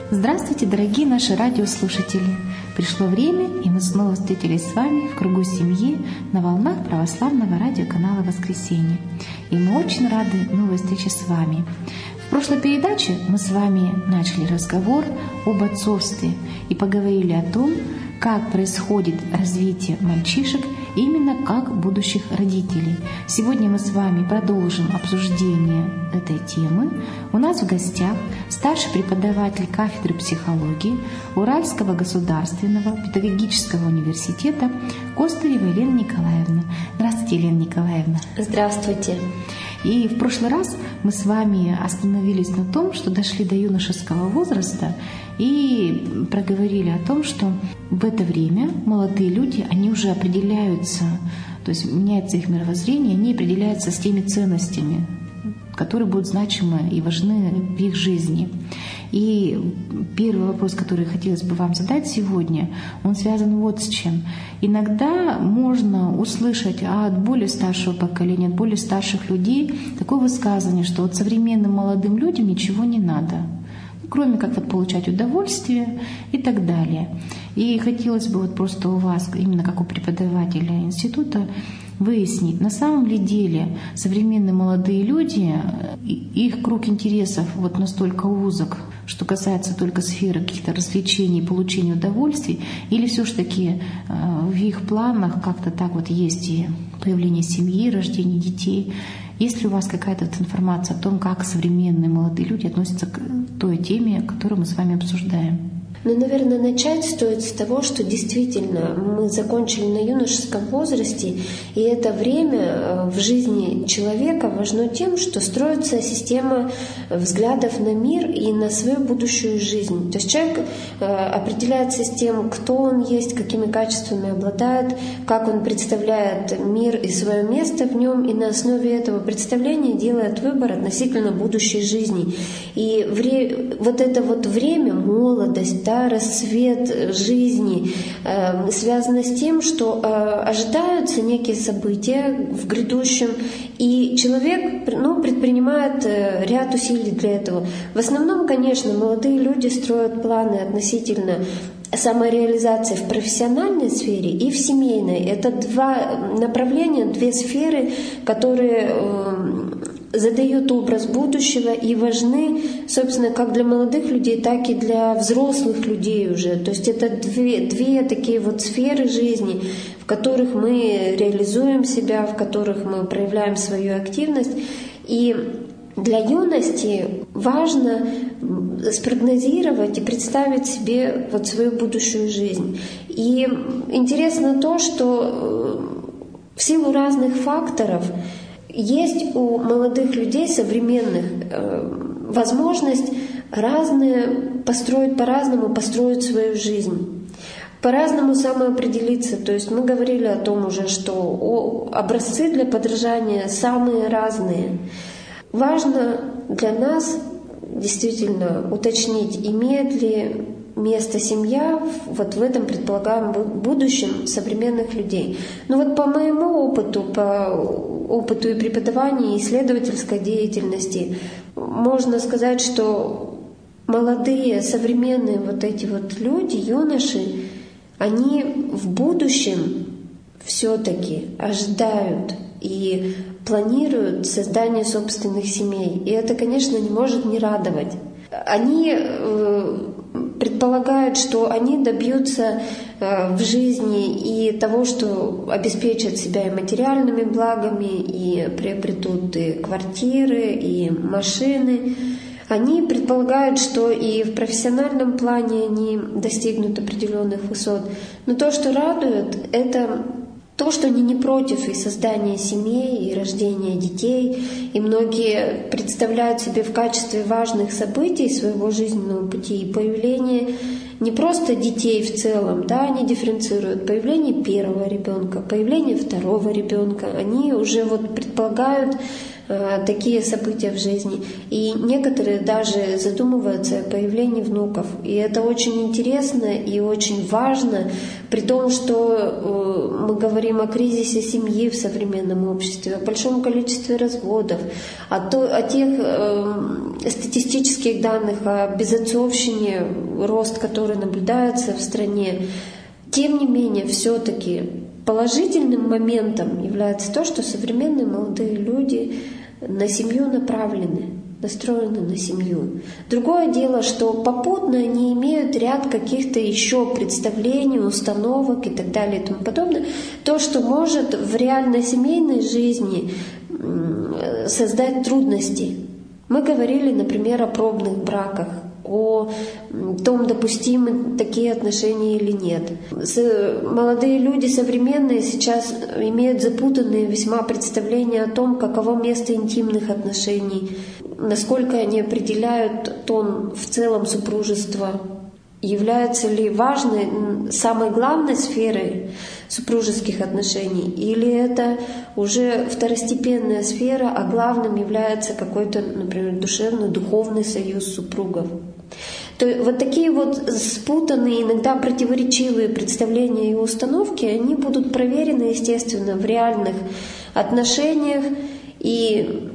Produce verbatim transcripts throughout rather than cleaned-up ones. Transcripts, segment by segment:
Здравствуйте, дорогие наши радиослушатели! Пришло время, и мы снова встретились с вами в кругу семьи на волнах православного радиоканала «Воскресенье». И мы очень рады новой встрече с вами. В прошлой передаче мы с вами начали разговор об отцовстве и поговорили о том, как происходит развитие мальчишек именно как будущих родителей. Сегодня мы с вами продолжим обсуждение этой темы. У нас в гостях старший преподаватель кафедры психологии Уральского государственного педагогического университета Костырева Елена Николаевна. Здравствуйте, Елена Николаевна. Здравствуйте. И в прошлый раз мы с вами остановились на том, что дошли до юношеского возраста и проговорили о том, что в это время молодые люди, они уже определяются, то есть меняется их мировоззрение, они определяются с теми ценностями, которые будут значимы и важны в их жизни. И первый вопрос, который хотелось бы вам задать сегодня, он связан вот с чем. Иногда можно услышать от более старшего поколения, от более старших людей такое высказывание, что вот современным молодым людям ничего не надо, кроме как вот получать удовольствие и так далее. И хотелось бы вот просто у вас, именно как у преподавателя института, выяснить, на самом ли деле современные молодые люди, их круг интересов вот настолько узок, что касается только сферы каких-то развлечений, получения удовольствий, или все ж таки в их планах как-то так вот есть и появление семьи, рождение детей. Есть ли у вас какая-то вот информация о том, как современные молодые люди относятся к той теме, которую мы с вами обсуждаем? Ну, наверное, начать стоит с того, что действительно мы закончили на юношеском возрасте, и это время в жизни человека важно тем, что строится система взглядов на мир и на свою будущую жизнь. То есть человек определяется с тем, кто он есть, какими качествами обладает, как он представляет мир и свое место в нем, и на основе этого представления делает выбор относительно будущей жизни. И вре... вот это вот время, молодость, да, расцвет жизни э, связано с тем, что э, ожидаются некие события в грядущем, и человек ну, предпринимает э, ряд усилий для этого. В основном, конечно, молодые люди строят планы относительно самореализации в профессиональной сфере и в семейной. Это два направления, две сферы, которые э, задают образ будущего и важны, собственно, как для молодых людей, так и для взрослых людей уже. То есть это две, две такие вот сферы жизни, в которых мы реализуем себя, в которых мы проявляем свою активность. И для юности важно спрогнозировать и представить себе вот свою будущую жизнь. И интересно то, что в силу разных факторов есть у молодых людей современных э, возможность разные построить по-разному, построить свою жизнь, по-разному самоопределиться. То есть мы говорили о том уже, что образцы для подражания самые разные. Важно для нас действительно уточнить, имеет ли место семья вот в этом предполагаемом будущем современных людей. Но вот по моему опыту, по опыту и преподавания, и исследовательской деятельности, можно сказать, что молодые, современные вот эти вот люди, юноши, они в будущем все-таки ожидают и планируют создание собственных семей. И это, конечно, не может не радовать. Они э, предполагают, что они добьются э, в жизни и того, что обеспечат себя и материальными благами, и приобретут и квартиры, и машины. Они предполагают, что и в профессиональном плане они достигнут определенных высот. Но то, что радует, это то, что они не против и создания семей, и рождения детей, и многие представляют себе в качестве важных событий своего жизненного пути и появление не просто детей в целом, да, они дифференцируют появление первого ребенка, появление второго ребенка. Они уже вот предполагают э, такие события в жизни. И некоторые даже задумываются о появлении внуков. И это очень интересно и очень важно, при том, что э, мы говорим о кризисе семьи в современном обществе, о большом количестве разводов, о, то, о тех э, статистических данных, о безотцовщине, рост, который наблюдается в стране. Тем не менее, все-таки положительным моментом является то, что современные молодые люди на семью направлены, настроены на семью. Другое дело, что попутно они имеют ряд каких-то еще представлений, установок и так далее и тому подобное. То, что может в реальной семейной жизни создать трудности. Мы говорили, например, о пробных браках, о том, допустимы такие отношения или нет. Молодые люди современные сейчас имеют запутанные весьма представления о том, каково место интимных отношений, насколько они определяют тон в целом супружества, является ли важной, самой главной сферой супружеских отношений, или это уже второстепенная сфера, а главным является какой-то, например, душевный, духовный союз супругов. То есть вот такие вот спутанные, иногда противоречивые представления и установки, они будут проверены, естественно, в реальных отношениях, и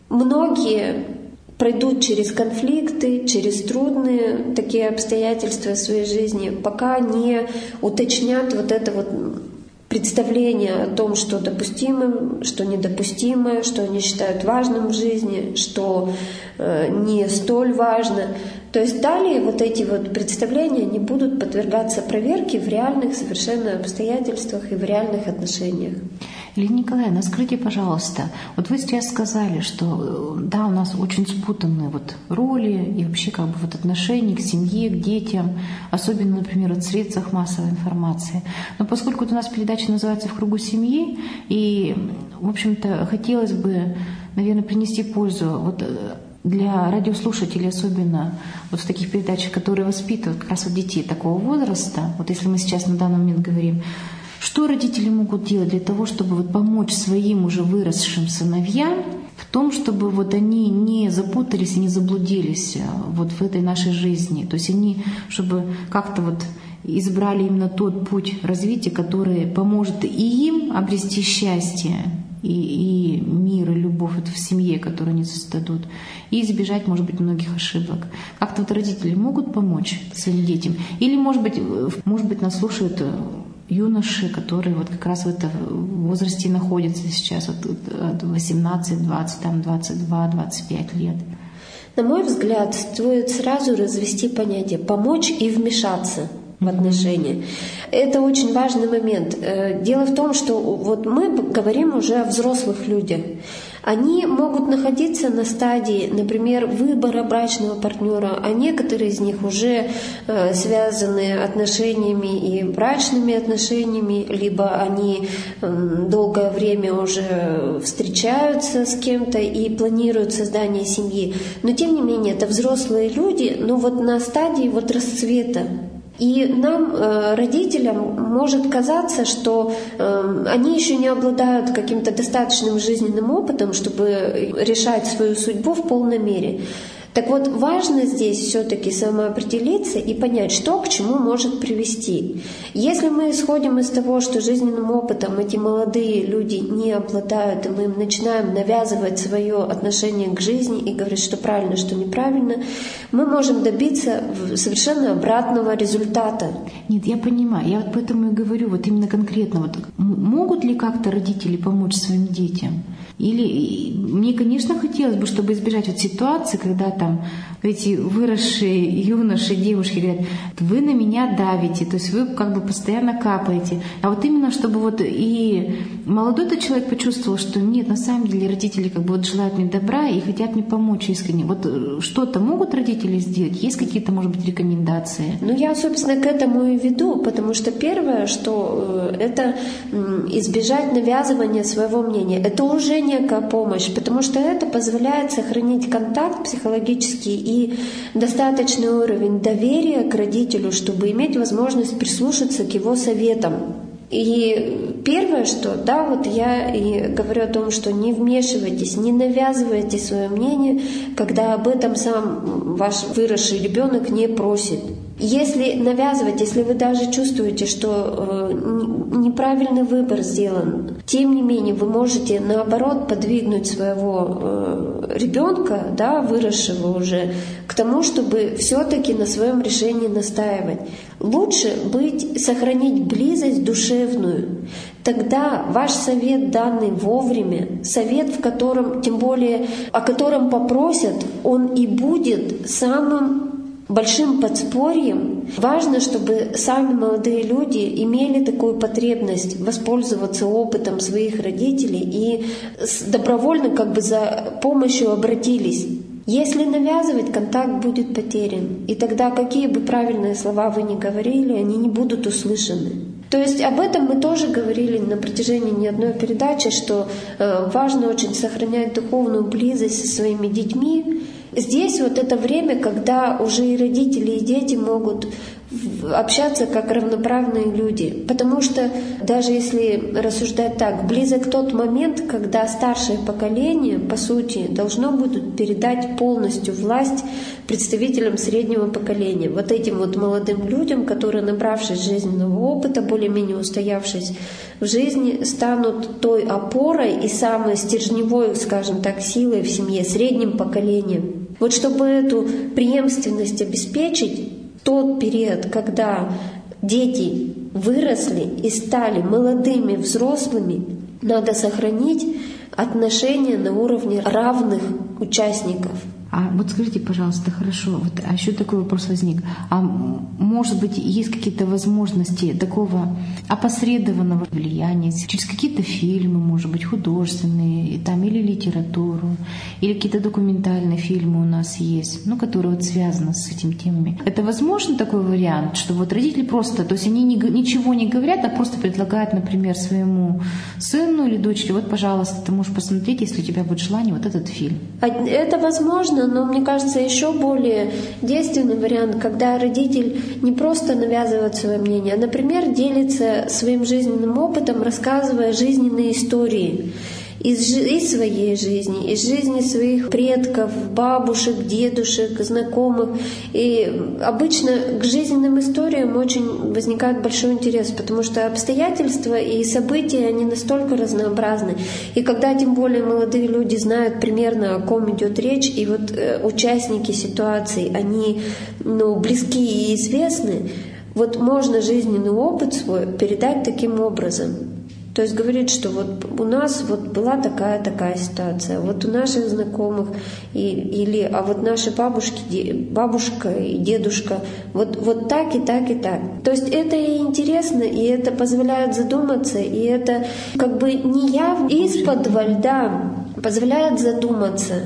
многие пройдут через конфликты, через трудные такие обстоятельства в своей жизни, пока не уточнят вот это вот представление о том, что допустимо, что недопустимо, что они считают важным в жизни, что э, не столь важно. То есть далее вот эти вот представления не будут подвергаться проверке в реальных совершенно обстоятельствах и в реальных отношениях. Елена Николаевна, скажите, пожалуйста, вот вы сейчас сказали, что да, у нас очень спутанные вот роли и вообще как бы вот отношения к семье, к детям, особенно, например, в средствах массовой информации. Но поскольку у нас передача называется «В кругу семьи», и, в общем-то, хотелось бы, наверное, принести пользу вот для радиослушателей, особенно вот в таких передачах, которые воспитывают как раз вот детей такого возраста, вот если мы сейчас на данный момент говорим, что родители могут делать для того, чтобы вот помочь своим уже выросшим сыновьям в том, чтобы вот они не запутались и не заблудились вот в этой нашей жизни. То есть они, чтобы как-то вот избрали именно тот путь развития, который поможет и им обрести счастье, и, и мир, и любовь вот в семье, которую они создадут, и избежать, может быть, многих ошибок. Как-то вот родители могут помочь своим детям? Или, может быть, может быть, нас слушают юноши, которые вот как раз в этом возрасте находятся сейчас, от восемнадцати, двадцати, там, двадцати двух, двадцати пяти лет. На мой взгляд, стоит сразу развести понятие «помочь» и «вмешаться» в отношения. Это очень важный момент. Дело в том, что вот мы говорим уже о взрослых людях. Они могут находиться на стадии, например, выбора брачного партнера, а некоторые из них уже э, связаны отношениями и брачными отношениями, либо они э, долгое время уже встречаются с кем-то и планируют создание семьи. Но тем не менее, это взрослые люди, но вот на стадии вот расцвета. И нам, родителям, может казаться, что они еще не обладают каким-то достаточным жизненным опытом, чтобы решать свою судьбу в полной мере. Так вот, важно здесь все-таки самоопределиться и понять, что к чему может привести. Если мы исходим из того, что жизненным опытом эти молодые люди не обладают, и мы им начинаем навязывать свое отношение к жизни и говорить, что правильно, что неправильно, мы можем добиться совершенно обратного результата. Нет, я понимаю. Я вот поэтому и говорю, вот именно конкретно, вот могут ли как-то родители помочь своим детям? Или мне, конечно, хотелось бы, чтобы избежать вот ситуации, когда там эти выросшие юноши, девушки говорят, вы на меня давите, то есть вы как бы постоянно капаете. А вот именно, чтобы вот и молодой этот человек почувствовал, что нет, на самом деле родители как бы вот желают мне добра и хотят мне помочь искренне. Вот что-то могут родители сделать? Есть какие-то, может быть, рекомендации? Ну, я, собственно, к этому и веду, потому что первое, что это избежать навязывания своего мнения. Это уже некая помощь, потому что это позволяет сохранить контакт психологический и достаточный уровень доверия к родителю, чтобы иметь возможность прислушаться к его советам. И первое, что, да, вот я и говорю о том, что не вмешивайтесь, не навязывайте свое мнение, когда об этом сам ваш выросший ребенок не просит. Если навязывать, если вы даже чувствуете, что э, неправильный выбор сделан, тем не менее вы можете наоборот подвигнуть своего э, ребенка, да, выросшего уже, к тому, чтобы все-таки на своем решении настаивать. Лучше быть, сохранить близость душевную. Тогда ваш совет, данный вовремя, совет, в котором, тем более, о котором попросят, он и будет самым большим подспорьем. Важно, чтобы сами молодые люди имели такую потребность воспользоваться опытом своих родителей и добровольно как бы за помощью обратились. Если навязывать, контакт будет потерян. И тогда какие бы правильные слова вы ни говорили, они не будут услышаны. То есть об этом мы тоже говорили на протяжении не одной передачи, что э, важно очень сохранять духовную близость со своими детьми. Здесь вот это время, когда уже и родители, и дети могут общаться как равноправные люди. Потому что даже если рассуждать так, близок тот момент, когда старшее поколение, по сути, должно будет передать полностью власть представителям среднего поколения. Вот этим вот молодым людям, которые, набравшись жизненного опыта, более-менее устоявшись в жизни, станут той опорой и самой стержневой, скажем так, силой в семье, средним поколением. Вот чтобы эту преемственность обеспечить, тот период, когда дети выросли и стали молодыми взрослыми, надо сохранить отношения на уровне равных участников. А вот скажите, пожалуйста, хорошо, вот, а еще такой вопрос возник. А может быть, есть какие-то возможности такого опосредованного влияния через какие-то фильмы, может быть, художественные, там, или литературу, или какие-то документальные фильмы у нас есть, ну, которые вот связаны с этими темами. Это возможно такой вариант, что вот родители просто, то есть они не, ничего не говорят, а просто предлагают, например, своему сыну или дочери, вот, пожалуйста, ты можешь посмотреть, если у тебя будет желание, вот этот фильм. Это возможно, но мне кажется, еще более действенный вариант, когда родитель не просто навязывает свое мнение, а, например, делится своим жизненным опытом, рассказывая жизненные истории из, из своей жизни, из жизни своих предков, бабушек, дедушек, знакомых. И обычно к жизненным историям очень возникает большой интерес, потому что обстоятельства и события, они настолько разнообразны. И когда тем более молодые люди знают примерно, о ком идет речь, и вот э, участники ситуации, они ну, близки и известны, вот можно жизненный опыт свой передать таким образом. То есть говорит, что вот у нас вот была такая-такая ситуация, вот у наших знакомых, и, или, а вот наши бабушки, бабушка и дедушка, вот, вот так и так и так. То есть это и интересно, и это позволяет задуматься, и это как бы не явно, из-под льда позволяет задуматься,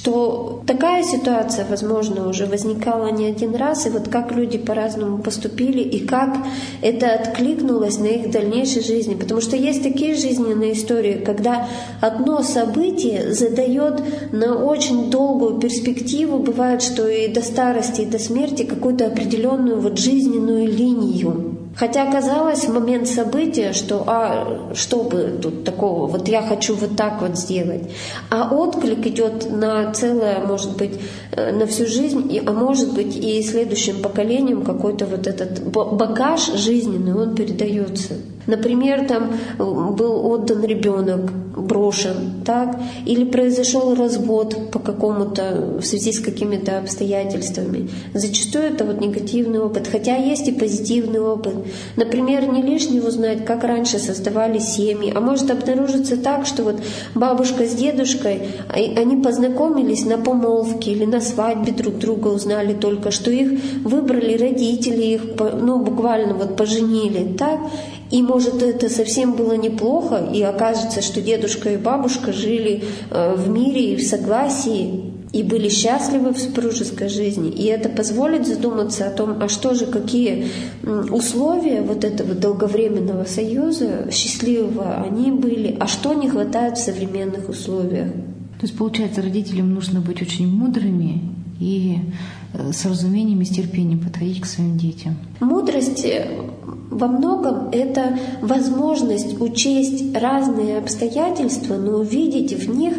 что такая ситуация, возможно, уже возникала не один раз, и вот как люди по-разному поступили, и как это откликнулось на их дальнейшей жизни. Потому что есть такие жизненные истории, когда одно событие задает на очень долгую перспективу, бывает, что и до старости, и до смерти, какую-то определенную вот жизненную линию. Хотя казалось в момент события, что а что бы тут такого, вот я хочу вот так вот сделать. А отклик идет на целое, может быть, на всю жизнь, а может быть и следующим поколениям какой-то вот этот багаж жизненный, он передается. Например, там был отдан ребенок, брошен, так, или произошел развод по какому-то, в связи с какими-то обстоятельствами. Зачастую это вот негативный опыт, хотя есть и позитивный опыт. Например, не лишне узнать, как раньше создавали семьи, а может обнаружиться так, что вот бабушка с дедушкой, они познакомились на помолвке или на свадьбе друг друга, узнали только, что их выбрали родители, их, ну, буквально вот поженили, так. И может это совсем было неплохо, и окажется, что дедушка и бабушка жили в мире и в согласии, и были счастливы в супружеской жизни. И это позволит задуматься о том, а что же, какие условия вот этого долговременного союза, счастливого, они были, а что не хватает в современных условиях. То есть, получается, родителям нужно быть очень мудрыми и с разумением и с терпением подходить к своим детям. Мудрость во многом это возможность учесть разные обстоятельства, но увидеть в них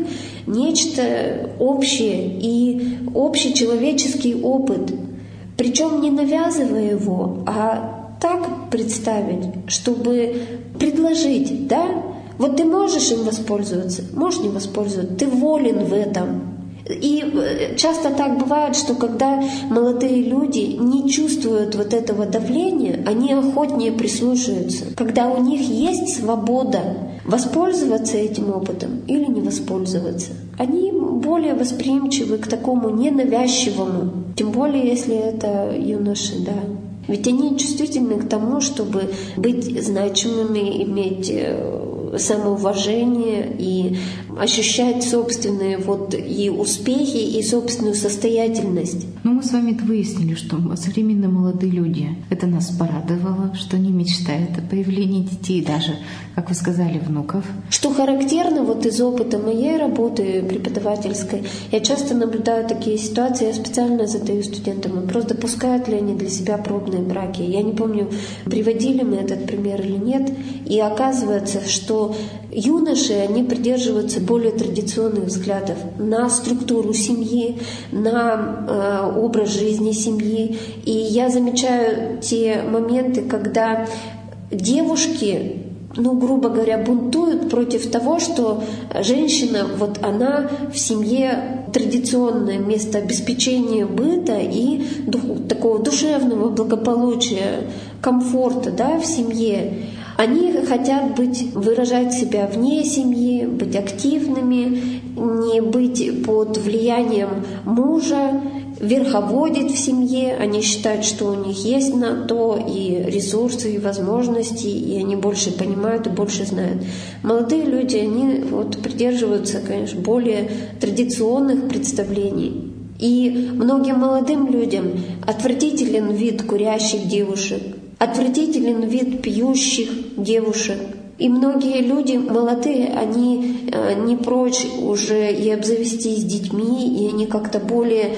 нечто общее и общечеловеческий опыт. Причем не навязывая его, а так представить, чтобы предложить, да, вот ты можешь им воспользоваться, можешь не воспользоваться, ты волен в этом. И часто так бывает, что когда молодые люди не чувствуют вот этого давления, они охотнее прислушаются. Когда у них есть свобода воспользоваться этим опытом или не воспользоваться, они более восприимчивы к такому ненавязчивому, тем более если это юноши, да. Ведь они чувствительны к тому, чтобы быть значимыми, иметь самоуважение и ощущать собственные вот и успехи, и собственную состоятельность. Ну, мы с вами выяснили, что современные молодые люди, это нас порадовало, что они мечтают о появлении детей, даже, как вы сказали, внуков. Что характерно вот из опыта моей работы преподавательской, я часто наблюдаю такие ситуации, я специально задаю студентам вопрос, допускают ли они для себя пробные браки. Я не помню, приводили мы этот пример или нет, и оказывается, что юноши, они придерживаются более традиционных взглядов на структуру семьи, на э, образ жизни семьи. И я замечаю те моменты, когда девушки, ну, грубо говоря, бунтуют против того, что женщина, вот она в семье традиционное место обеспечения быта и дух, такого душевного благополучия, комфорта, да, в семье. Они хотят быть, выражать себя вне семьи, быть активными, не быть под влиянием мужа, верховодить в семье. Они считают, что у них есть на то и ресурсы, и возможности, и они больше понимают и больше знают. Молодые люди, они вот придерживаются, конечно, более традиционных представлений. И многим молодым людям отвратителен вид курящих девушек, отвратителен вид пьющих девушек. И многие люди молодые, они не прочь уже и обзавестись детьми, и они как-то более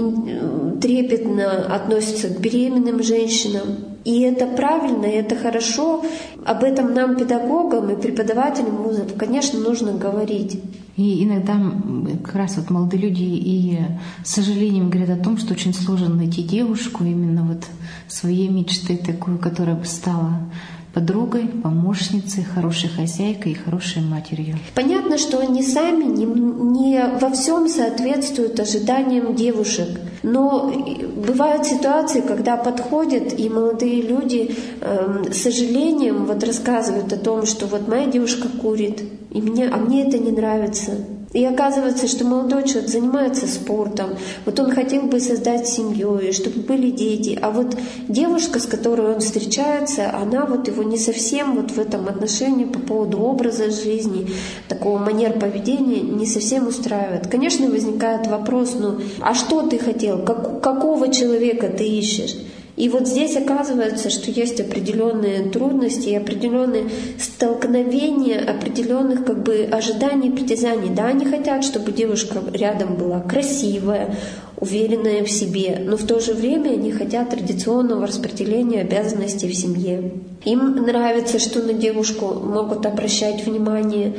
трепетно относятся к беременным женщинам. И это правильно, и это хорошо. Об этом нам, педагогам и преподавателям вузов, конечно, нужно говорить. И иногда как раз вот молодые люди и с сожалением говорят о том, что очень сложно найти девушку именно вот своей мечты, такую, которая бы стала подругой, помощницей, хорошей хозяйкой и хорошей матерью. Понятно, что они сами не, не во всем соответствуют ожиданиям девушек. Но бывают ситуации, когда подходят, и молодые люди э, с сожалением вот рассказывают о том, что вот моя девушка курит, и мне, а мне это не нравится. И оказывается, что молодой человек занимается спортом, вот он хотел бы создать семью, и чтобы были дети, а вот девушка, с которой он встречается, она вот его не совсем вот в этом отношении по поводу образа жизни, такого манер поведения не совсем устраивает. Конечно, возникает вопрос, ну, а что ты хотел, как, какого человека ты ищешь? И вот здесь оказывается, что есть определенные трудности и определенные столкновения определенных как бы ожиданий и притязаний. Да, они хотят, чтобы девушка рядом была красивая, уверенная в себе, но в то же время они хотят традиционного распределения обязанностей в семье. Им нравится, что на девушку могут обращать внимание,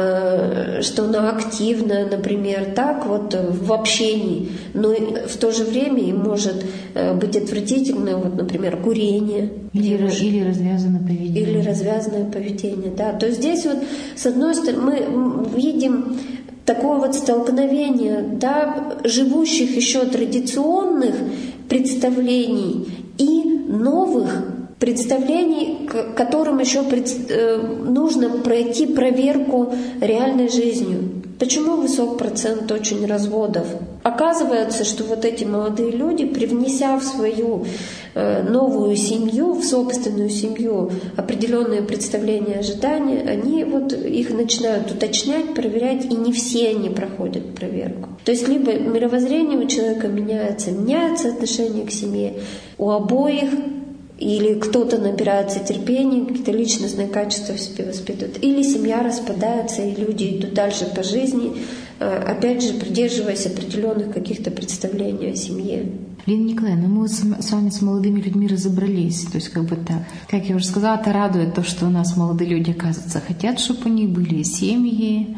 что она активная, например, так вот в общении, но в то же время им может быть отвратительно, вот, например, курение. Или, или развязанное поведение. Или развязанное поведение, да. То есть здесь вот, с одной стороны, мы видим такое вот столкновение, да, живущих еще традиционных представлений и новых представлений, к которым еще нужно пройти проверку реальной жизнью. Почему высок процент очень разводов? Оказывается, что вот эти молодые люди, привнеся в свою новую семью, в собственную семью определенные представления, ожидания, они вот их начинают уточнять, проверять, и не все они проходят проверку. То есть либо мировоззрение у человека меняется, меняется отношение к семье, у обоих, или кто-то набирается терпения, какие-то личностные качества в себе воспитывает, или семья распадается, и люди идут дальше по жизни, опять же, придерживаясь определенных каких-то представлений о семье. Лена Николаевна, мы с вами с молодыми людьми разобрались. То есть, как бы так, как я уже сказала, это радует то, что у нас молодые люди, оказывается, хотят, чтобы у них были семьи,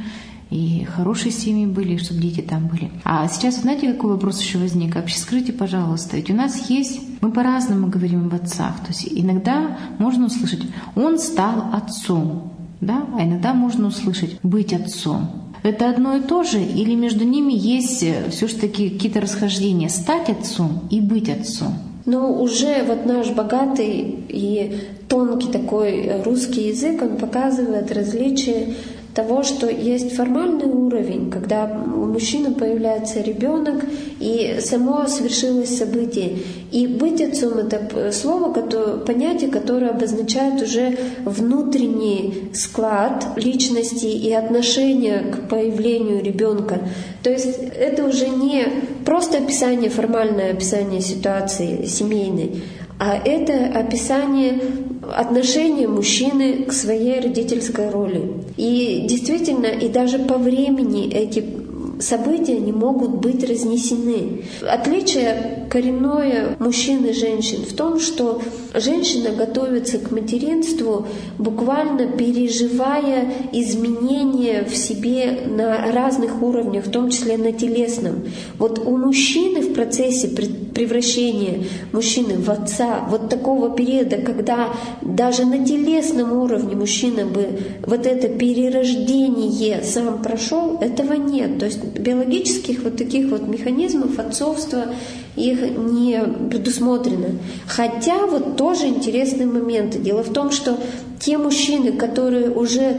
и хорошие семьи были, и чтобы дети там были. А сейчас, знаете, какой вопрос еще возник? Вообще, скажите, пожалуйста, ведь у нас есть, мы по-разному говорим об отцах. То есть иногда можно услышать, он стал отцом, да? А иногда можно услышать, быть отцом. Это одно и то же, или между ними есть все-таки какие-то расхождения? Стать отцом и быть отцом. Но уже вот наш богатый и тонкий такой русский язык, он показывает различия того, что есть формальный уровень, когда у мужчины появляется ребенок, и само совершилось событие. И быть отцом — это слово, которое, понятие, которое обозначает уже внутренний склад личности и отношение к появлению ребенка. То есть это уже не просто описание, формальное описание ситуации семейной, а это описание отношения мужчины к своей родительской роли. И действительно, и даже по времени эти события не могут быть разнесены. Отличие коренное мужчин и женщин в том, что женщина готовится к материнству, буквально переживая изменения в себе на разных уровнях, в том числе на телесном. Вот у мужчины в процессе превращения мужчины в отца, вот такого периода, когда даже на телесном уровне мужчина бы вот это перерождение сам прошел, этого нет. То есть биологических вот таких вот механизмов отцовства их не предусмотрено. Хотя вот тоже интересный момент. Дело в том, что те мужчины, которые уже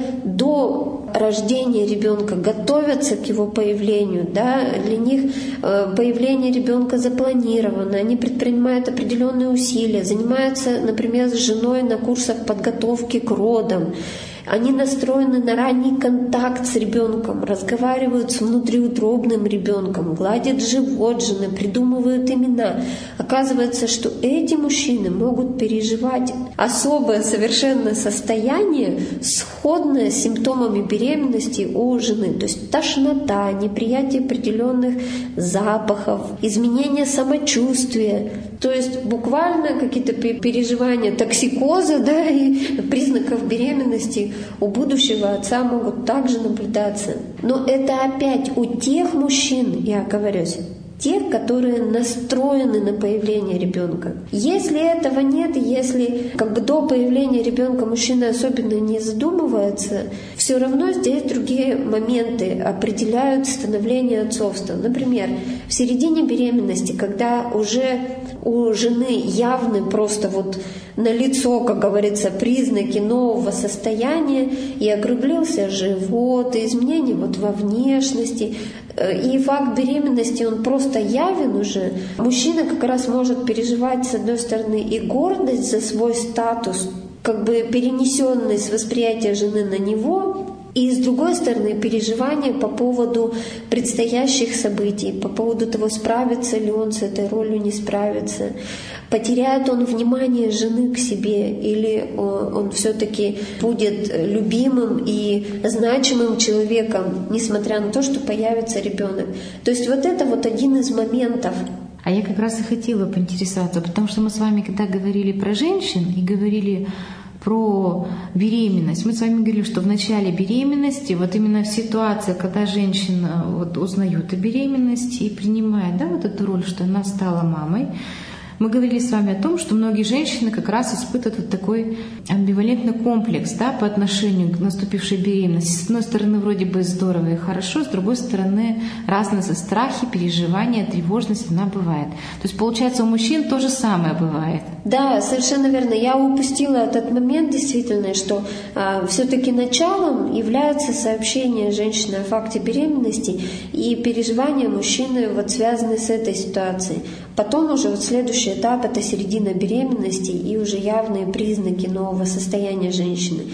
до рождения ребенка готовятся к его появлению, да, для них появление ребенка запланировано, они предпринимают определенные усилия, занимаются, например, с женой на курсах подготовки к родам. Они настроены на ранний контакт с ребенком, разговаривают с внутриутробным ребенком, гладят живот жены, придумывают имена. Оказывается, что эти мужчины могут переживать особое совершенно состояние, сходное с симптомами беременности у жены. То есть тошнота, неприятие определенных запахов, изменение самочувствия. То есть буквально какие-то переживания токсикоза, да, и признаков беременности у будущего отца могут также наблюдаться. Но это опять у тех мужчин, я оговорюсь, тех, которые настроены на появление ребенка. Если этого нет, если как бы до появления ребенка мужчина особенно не задумывается, все равно здесь другие моменты определяют становление отцовства. Например, в середине беременности, когда уже у жены явны просто вот на лицо, как говорится, признаки нового состояния, и округлился живот, и изменения вот во внешности, и факт беременности, он просто явен уже. Мужчина как раз может переживать, с одной стороны, и гордость за свой статус, как бы перенесенный с восприятия жены на него, и, с другой стороны, переживания по поводу предстоящих событий, по поводу того, справится ли он с этой ролью, не справится. Потеряет он внимание жены к себе, или он, он все-таки будет любимым и значимым человеком, несмотря на то, что появится ребенок. То есть вот это вот один из моментов. А я как раз и хотела поинтересоваться, потому что мы с вами, когда говорили про женщин и говорили про беременность. Мы с вами говорили, что в начале беременности, вот именно в ситуации, когда женщина вот узнает о беременности и принимает, да, вот эту роль, что она стала мамой, мы говорили с вами о том, что многие женщины как раз испытывают вот такой амбивалентный комплекс, да, по отношению к наступившей беременности. С одной стороны, вроде бы здорово и хорошо, с другой стороны, разные страхи, переживания, тревожность, она бывает. То есть, получается, у мужчин то же самое бывает. Да, совершенно верно. Я упустила этот момент, действительно, что а, все-таки началом является сообщение женщины о факте беременности и переживания мужчины, вот, связанные с этой ситуацией. Потом уже вот следующий этап — это середина беременности и уже явные признаки нового состояния женщины.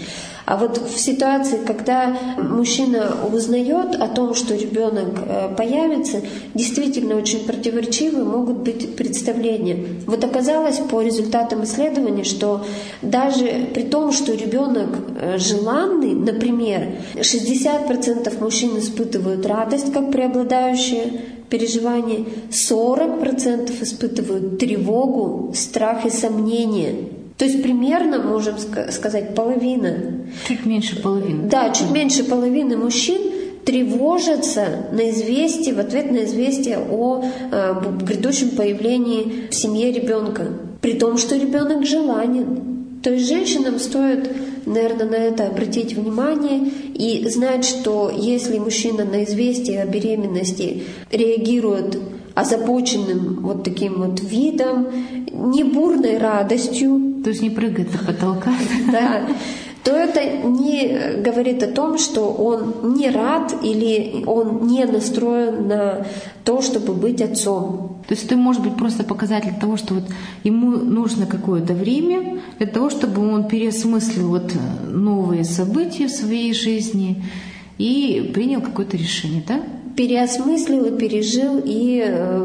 А вот в ситуации, когда мужчина узнает о том, что ребенок появится, действительно очень противоречивые могут быть представления. Вот оказалось по результатам исследований, что даже при том, что ребенок желанный, например, шестьдесят процентов мужчин испытывают радость как преобладающее переживание, сорок процентов испытывают тревогу, страх и сомнения. То есть примерно, можем сказать, половина. Чуть меньше половины. Да, чуть меньше половины мужчин тревожатся на известие, в ответ на известие о э, грядущем появлении в семье ребенка, при том, что ребенок желанен. То есть женщинам стоит, наверное, на это обратить внимание и знать, что если мужчина на известие о беременности реагирует озабоченным вот таким вот видом, не бурной радостью, то есть не прыгает до потолка, да, то это не говорит о том, что он не рад или он не настроен на то, чтобы быть отцом. То есть это может быть просто показатель того, что вот ему нужно какое-то время для того, чтобы он переосмыслил вот новые события в своей жизни и принял какое-то решение, да? Переосмыслил и пережил, и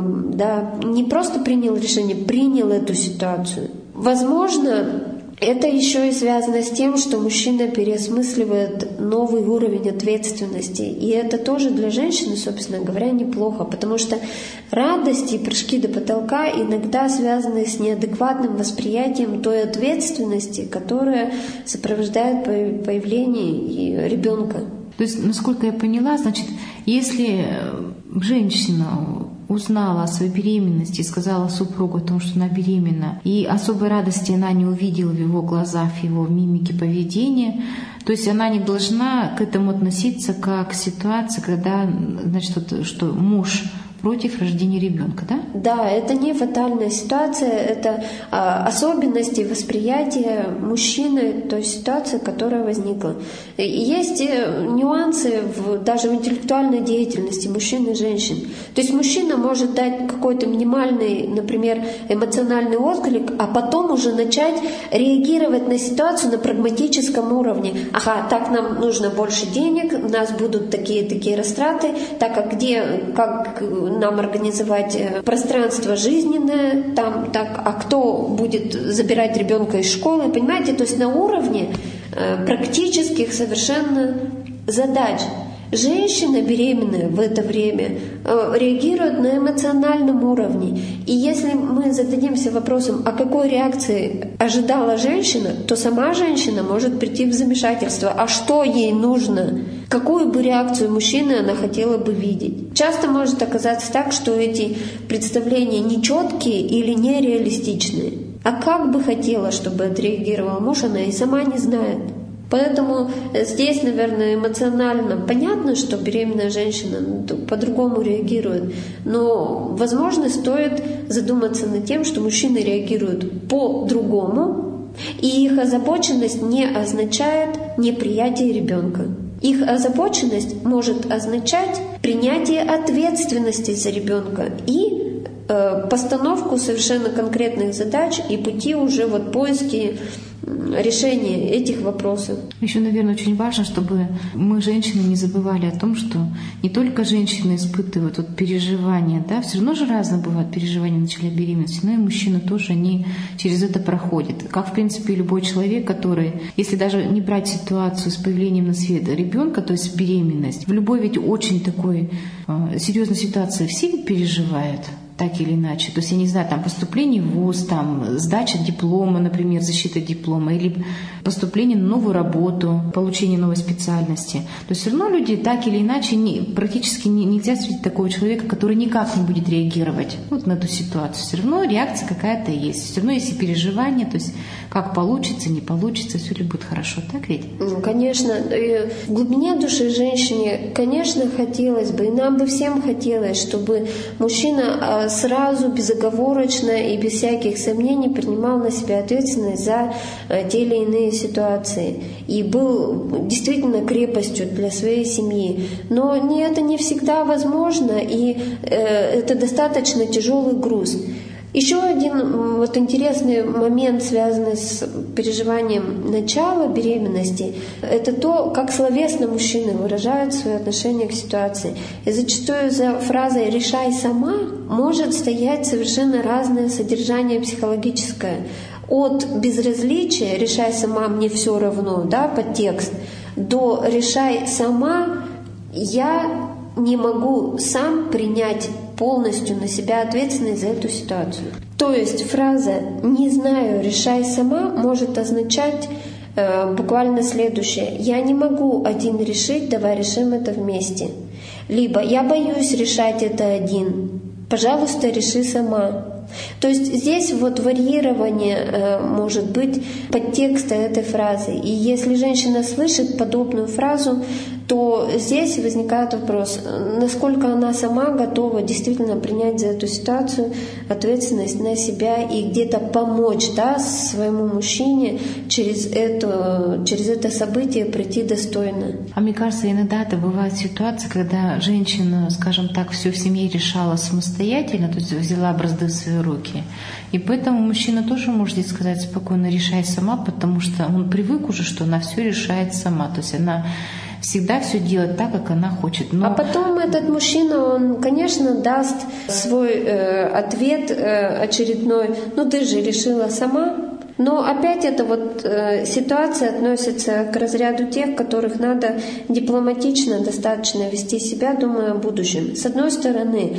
да, не просто принял решение, принял эту ситуацию. Возможно, это еще и связано с тем, что мужчина переосмысливает новый уровень ответственности. И это тоже для женщины, собственно говоря, неплохо, потому что радость и прыжки до потолка иногда связаны с неадекватным восприятием той ответственности, которая сопровождает появление ребенка. То есть, насколько я поняла, значит, если женщина узнала о своей беременности и сказала супругу о том, что она беременна, и особой радости она не увидела в его глазах, в его мимике поведения, то есть она не должна к этому относиться как к ситуации, когда, значит, вот, что муж против рождения ребенка, да? Да, это не фатальная ситуация, это а, особенности восприятия мужчины той ситуации, которая возникла. И есть нюансы в, даже в интеллектуальной деятельности мужчин и женщин. То есть мужчина может дать какой-то минимальный, например, эмоциональный отклик, а потом уже начать реагировать на ситуацию на прагматическом уровне. Ага, так нам нужно больше денег, у нас будут такие-такие растраты, так как где, как нам организовать пространство жизненное, там, так, а кто будет забирать ребенка из школы, понимаете, то есть на уровне э, практических совершенно задач. Женщина беременная в это время э, реагирует на эмоциональном уровне. И если мы зададимся вопросом, о какой реакции ожидала женщина, то сама женщина может прийти в замешательство. А что ей нужно? Какую бы реакцию мужчины она хотела бы видеть? Часто может оказаться так, что эти представления нечеткие или нереалистичные. А как бы хотела, чтобы отреагировал муж, она и сама не знает. Поэтому здесь, наверное, эмоционально понятно, что беременная женщина по-другому реагирует. Но, возможно, стоит задуматься над тем, что мужчины реагируют по-другому, и их озабоченность не означает неприятие ребенка. Их озабоченность может означать принятие ответственности за ребенка и э, постановку совершенно конкретных задач и пути уже вот поиски решения этих вопросов. Еще, наверное, очень важно, чтобы мы, женщины, не забывали о том, что не только женщины испытывают вот переживания, да, все равно же разные бывают переживания в начале беременности, но и мужчины тоже, они через это проходят. Как, в принципе, любой человек, который, если даже не брать ситуацию с появлением на свет ребенка, то есть беременность, в любой ведь очень такой э, серьезной ситуации все ведь переживают. Так или иначе. То есть, я не знаю, там поступление в вуз, там сдача диплома, например, защита диплома, или поступление на новую работу, получение новой специальности. То есть все равно люди так или иначе не, практически не, нельзя встретить такого человека, который никак не будет реагировать вот на эту ситуацию. Все равно реакция какая-то есть. Все равно есть и переживания, то есть как получится, не получится, все ли будет хорошо. Так ведь? Ну, конечно. И в глубине души женщине, конечно, хотелось бы, и нам бы всем хотелось, чтобы мужчина сразу, безоговорочно и без всяких сомнений принимал на себя ответственность за те или иные ситуации и был действительно крепостью для своей семьи. Но не, это не всегда возможно, и э, это достаточно тяжелый груз. Еще один вот интересный момент, связанный с переживанием начала беременности, это то, как словесно мужчины выражают свое отношение к ситуации. И зачастую за фразой «решай сама» может стоять совершенно разное содержание психологическое. От безразличия «решай сама, мне все равно», да, подтекст, до «решай сама, я не могу сам принять полностью на себя ответственность за эту ситуацию». То есть фраза «не знаю, решай сама» может означать э, буквально следующее: «Я не могу один решить, давай решим это вместе». Либо «я боюсь решать это один, пожалуйста, реши сама». То есть здесь вот варьирование э, может быть подтекста этой фразы. И если женщина слышит подобную фразу, то здесь возникает вопрос, насколько она сама готова действительно принять за эту ситуацию ответственность на себя и где-то помочь, да, своему мужчине через это, через это событие пройти достойно. А мне кажется, иногда это бывает ситуация, когда женщина, скажем так, все в семье решала самостоятельно, то есть взяла бразды в свои руки. И поэтому мужчина тоже может здесь сказать спокойно: решай сама, потому что он привык уже, что она все решает сама. То есть она всегда все делает так, как она хочет. Но... А потом этот мужчина, он, конечно, даст свой э, ответ э, очередной: ну ты же решила сама. Но опять эта вот э, ситуация относится к разряду тех, которых надо дипломатично достаточно вести себя, думая о будущем. С одной стороны,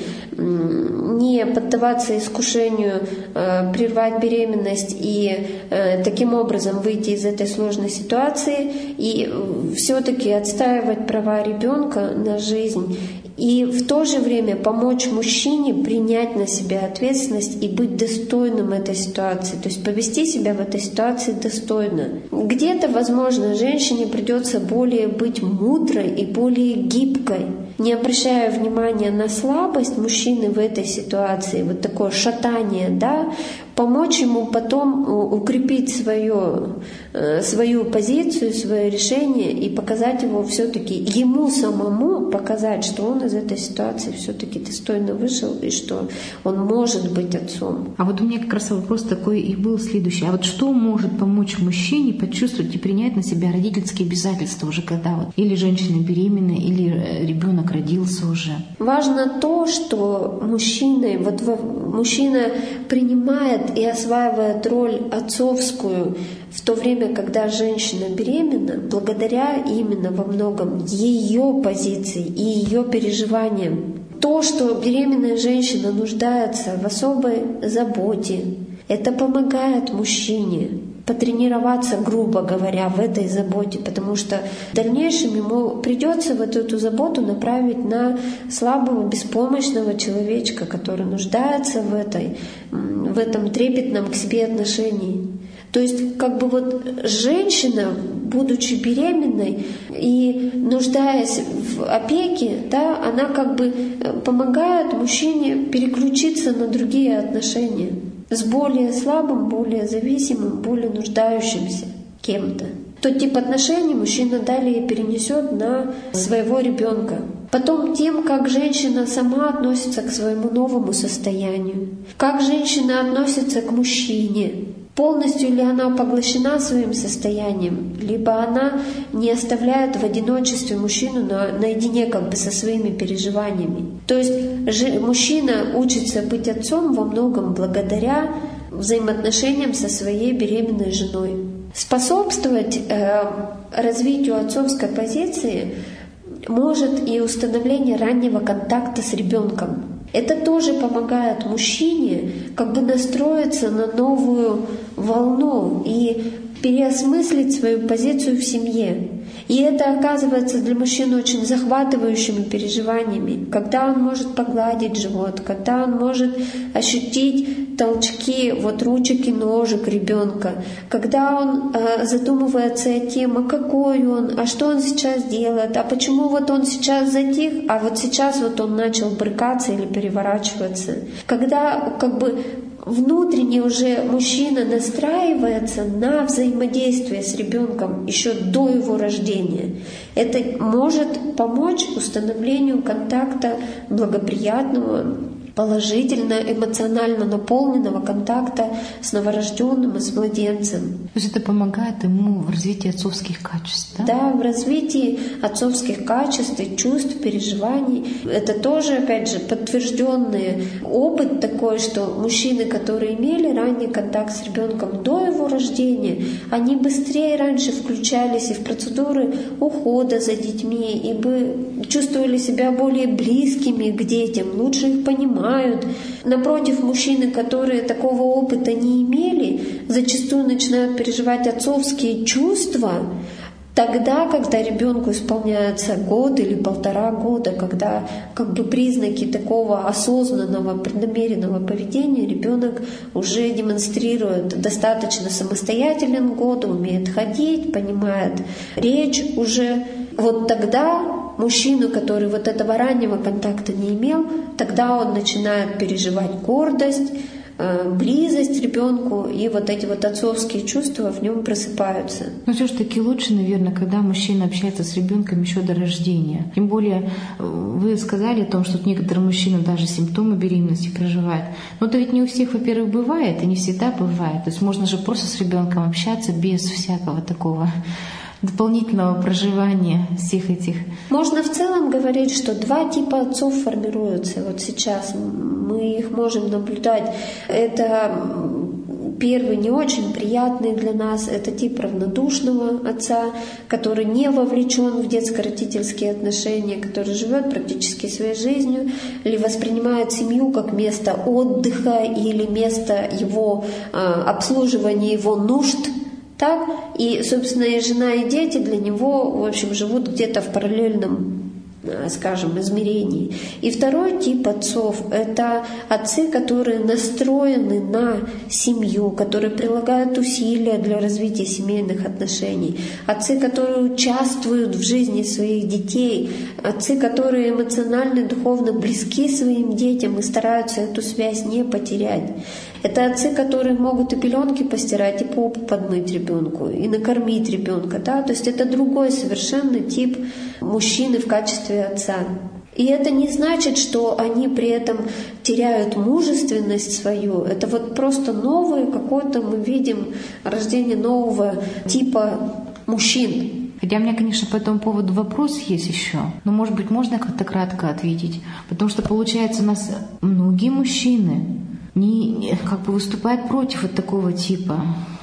не поддаваться искушению э, прервать беременность и э, таким образом выйти из этой сложной ситуации, и все-таки отстаивать права ребенка на жизнь. И в то же время помочь мужчине принять на себя ответственность и быть достойным этой ситуации, то есть повести себя в этой ситуации достойно. Где-то, возможно, женщине придется более быть мудрой и более гибкой, не обращая внимания на слабость мужчины в этой ситуации, вот такое шатание, да, помочь ему потом укрепить свое, свою позицию, свое решение и показать его все-таки, ему самому показать, что он из этой ситуации все-таки достойно вышел и что он может быть отцом. А вот у меня как раз вопрос такой и был следующий. А вот что может помочь мужчине почувствовать и принять на себя родительские обязательства уже когда вот или женщина беременна, или ребенок родился уже? Важно то, что мужчина, вот мужчина принимает и осваивает роль отцовскую в то время, когда женщина беременна, благодаря именно во многом ее позиции и ее переживаниям. То, что беременная женщина нуждается в особой заботе, это помогает мужчине потренироваться, грубо говоря, в этой заботе, потому что в дальнейшем ему придется вот эту заботу направить на слабого, беспомощного человечка, который нуждается в, этой, в этом трепетном к себе отношении. То есть как бы вот женщина, будучи беременной и нуждаясь в опеке, да, она как бы помогает мужчине переключиться на другие отношения с более слабым, более зависимым, более нуждающимся кем-то. Тот тип отношений мужчина далее перенесет на своего ребенка. Потом тем, как женщина сама относится к своему новому состоянию, как женщина относится к мужчине, полностью ли она поглощена своим состоянием, либо она не оставляет в одиночестве мужчину на, наедине как бы со своими переживаниями. То есть же, мужчина учится быть отцом во многом благодаря взаимоотношениям со своей беременной женой. Способствовать э, развитию отцовской позиции может и установление раннего контакта с ребенком. Это тоже помогает мужчине как бы настроиться на новую волну и переосмыслить свою позицию в семье. И это оказывается для мужчины очень захватывающими переживаниями, когда он может погладить живот, когда он может ощутить толчки вот ручек и ножек ребенка, когда он э, задумывается о тем, а какой он, а что он сейчас делает, а почему вот он сейчас затих, а вот сейчас вот он начал брыкаться или переворачиваться. Когда как бы внутренне уже мужчина настраивается на взаимодействие с ребенком еще до его рождения. Это может помочь установлению контакта благоприятного положительно, эмоционально наполненного контакта с новорожденным и с младенцем. То есть это помогает ему в развитии отцовских качеств, да? Да, в развитии отцовских качеств и чувств, переживаний. Это тоже, опять же, подтвержденный опыт такой, что мужчины, которые имели ранний контакт с ребенком до его рождения, они быстрее раньше включались и в процедуры ухода за детьми, и бы чувствовали себя более близкими к детям, лучше их понимают. Напротив, мужчины, которые такого опыта не имели, зачастую начинают переживать отцовские чувства тогда, когда ребенку исполняется год или полтора года, когда как бы признаки такого осознанного, преднамеренного поведения ребенок уже демонстрирует достаточно самостоятелен год, умеет ходить, понимает речь уже. Вот тогда мужчину, который вот этого раннего контакта не имел, тогда он начинает переживать гордость, близость ребенку, и вот эти вот отцовские чувства в нем просыпаются. Но все-таки лучше, наверное, когда мужчина общается с ребенком еще до рождения. Тем более вы сказали о том, что некоторые мужчины даже симптомы беременности проживают. Но это ведь не у всех, во-первых, бывает, и не всегда бывает. То есть можно же просто с ребенком общаться без всякого такого дополнительного проживания всех этих. Можно в целом говорить, что два типа отцов формируются. Вот сейчас мы их можем наблюдать. Это первый не очень приятный для нас, это тип равнодушного отца, который не вовлечен в детско-родительские отношения, который живет практически своей жизнью, или воспринимает семью как место отдыха или место его обслуживания его нужд. Так, и, собственно, и жена, и дети для него, в общем, живут где-то в параллельном, скажем, измерении. И второй тип отцов — это отцы, которые настроены на семью, которые прилагают усилия для развития семейных отношений, отцы, которые участвуют в жизни своих детей, отцы, которые эмоционально и духовно близки своим детям и стараются эту связь не потерять. Это отцы, которые могут и пеленки постирать, и попу подмыть ребенку, и накормить ребенка. Да? То есть это другой совершенно тип мужчины в качестве отца. И это не значит, что они при этом теряют мужественность свою. Это вот просто новое какое-то, мы видим, рождение нового типа мужчин. Хотя у меня, конечно, по этому поводу вопрос есть еще, но, может быть, можно как-то кратко ответить. Потому что, получается, у нас многие мужчины не, не, как бы выступают против вот такого типа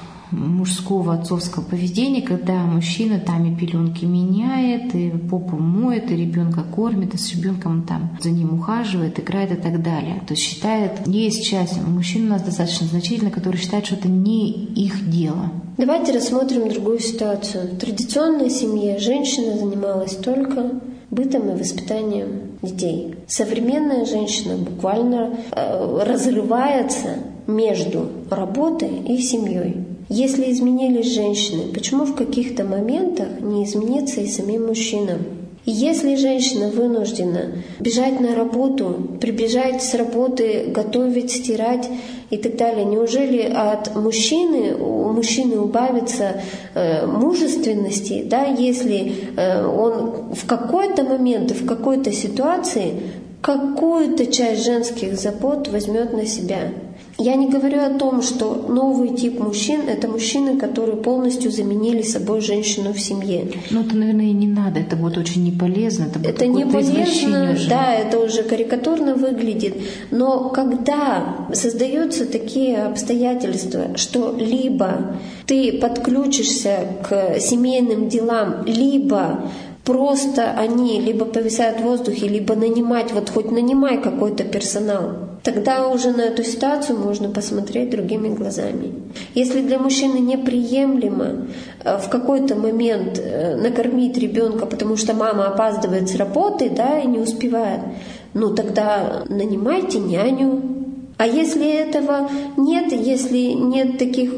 мужского отцовского поведения, когда мужчина там и пеленки меняет, и попу моет, и ребенка кормит, и с ребенком там за ним ухаживает, играет и так далее. То есть считает, есть часть мужчин у нас достаточно значительно, которые считают, что это не их дело. Давайте рассмотрим другую ситуацию. В традиционной семье женщина занималась только бытом и воспитанием детей. Современная женщина буквально э, разрывается между работой и семьей. Если изменились женщины, почему в каких-то моментах не измениться и самим мужчинам? И если женщина вынуждена бежать на работу, прибежать с работы, готовить, стирать и так далее, неужели от мужчины, у мужчины убавится э, мужественности, да, если э, он в какой-то момент и в какой-то ситуации какую-то часть женских забот возьмет на себя? Я не говорю о том, что новый тип мужчин — это мужчины, которые полностью заменили собой женщину в семье. Ну, это, наверное, и не надо, это будет очень не полезно. Это, это не полезно, да, это уже карикатурно выглядит. Но когда создаются такие обстоятельства, что либо ты подключишься к семейным делам, либо просто они либо повисают в воздухе, либо нанимать, вот хоть нанимай какой-то персонал, тогда уже на эту ситуацию можно посмотреть другими глазами. Если для мужчины неприемлемо в какой-то момент накормить ребенка, потому что мама опаздывает с работы, да, и не успевает, ну тогда нанимайте няню. А если этого нет, если нет таких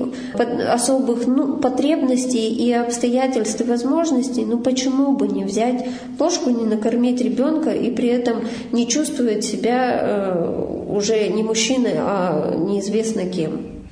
особых ну, потребностей и обстоятельств и возможностей, ну почему бы не взять ложку, не накормить ребенка и при этом не чувствовать себя э, уже не мужчиной, а неизвестно кем?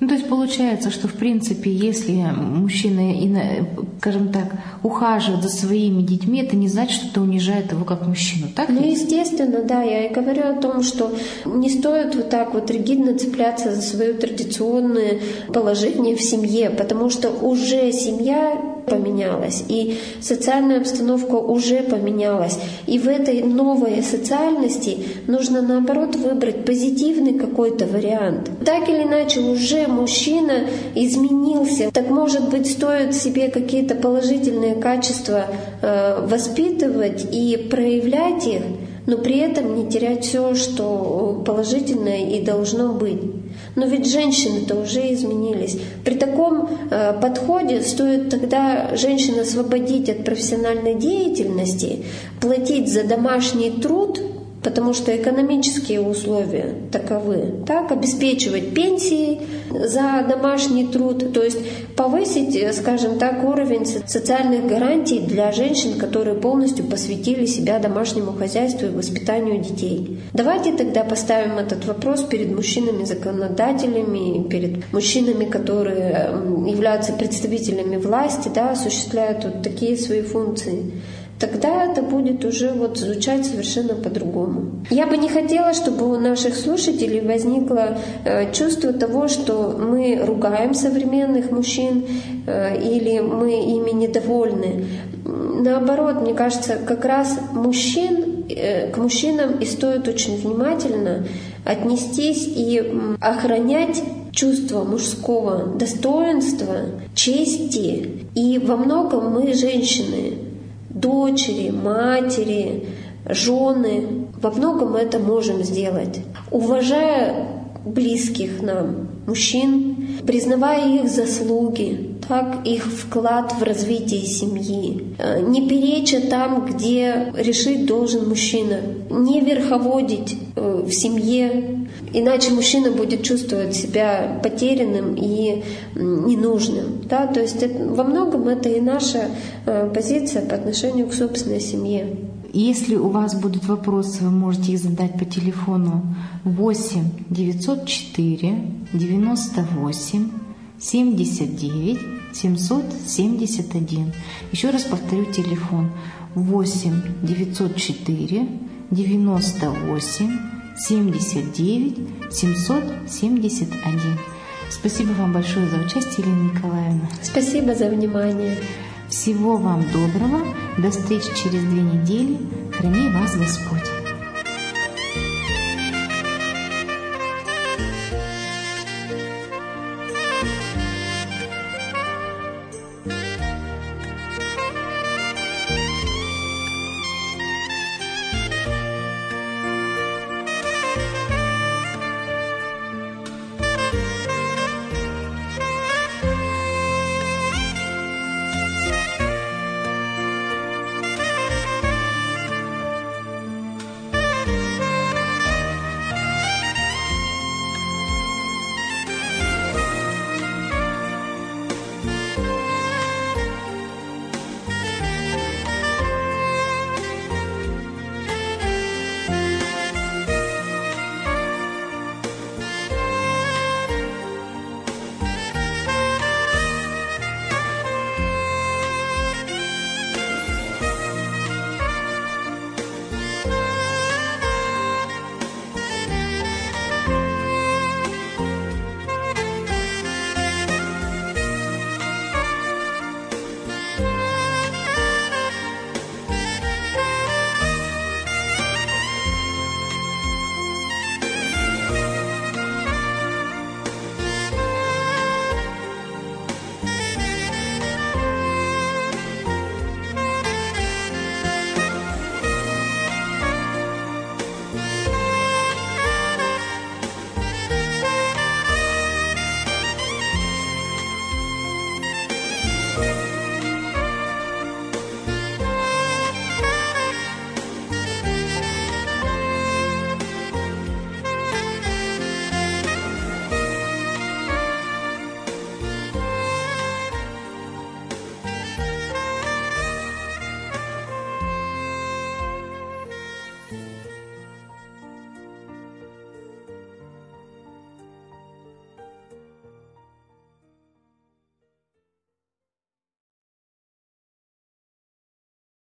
Ну, то есть получается, что в принципе, если мужчина, скажем так, ухаживает за своими детьми, это не значит, что это унижает его как мужчину, так? Ну, ведь? естественно, да. Я и говорю о том, что не стоит вот так вот ригидно цепляться за свое традиционное положение в семье, потому что уже семья поменялась, и социальная обстановка уже поменялась. И в этой новой социальности нужно, наоборот, выбрать позитивный какой-то вариант. Так или иначе, уже мужчина изменился. Так, может быть, стоит себе какие-то положительные качества э, воспитывать и проявлять их, но при этом не терять все, что положительное и должно быть. Но ведь женщины-то уже изменились. При таком э, подходе стоит тогда женщин освободить от профессиональной деятельности, платить за домашний труд, потому что экономические условия таковы, так, обеспечивать пенсии за домашний труд, то есть повысить, скажем так, уровень социальных гарантий для женщин, которые полностью посвятили себя домашнему хозяйству и воспитанию детей. Давайте тогда поставим этот вопрос перед мужчинами-законодателями, перед мужчинами, которые являются представителями власти, да, осуществляют вот такие свои функции. Тогда это будет уже вот звучать совершенно по-другому. Я бы не хотела, чтобы у наших слушателей возникло э, чувство того, что мы ругаем современных мужчин э, или мы ими недовольны. Наоборот, мне кажется, как раз мужчин, э, к мужчинам и стоит очень внимательно отнестись и охранять чувство мужского достоинства, чести. И во многом мы, женщины, дочери, матери, жены, во многом это можем сделать. Уважая близких нам мужчин, признавая их заслуги, так, их вклад в развитие семьи, не переча там, где решить должен мужчина, не верховодить в семье, иначе мужчина будет чувствовать себя потерянным и ненужным. Да? То есть это, во многом это и наша позиция по отношению к собственной семье. Если у вас будут вопросы, вы можете их задать по телефону восемь девятьсот четыре девяносто восемь семьдесят девять семьсот семьдесят один. Еще раз повторю телефон восемь девятьсот четыре девяносто восемь семьдесят девять семьсот семьдесят один. Спасибо вам большое за участие, Елена Николаевна. Спасибо за внимание. Всего вам доброго. До встречи через две недели. Храни вас Господь.